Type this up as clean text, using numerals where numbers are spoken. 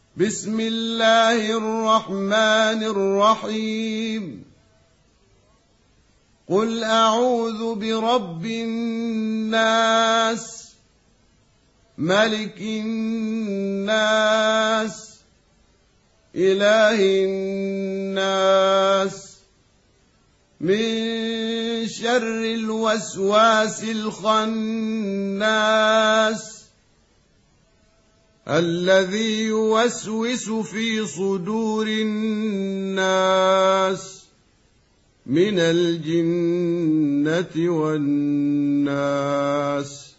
بسم الله الرحمن الرحيم قل أعوذ برب الناس ملك الناس إله الناس من شر الوسواس الخناس الذي يوسوس في صدور الناس من الجنة والناس.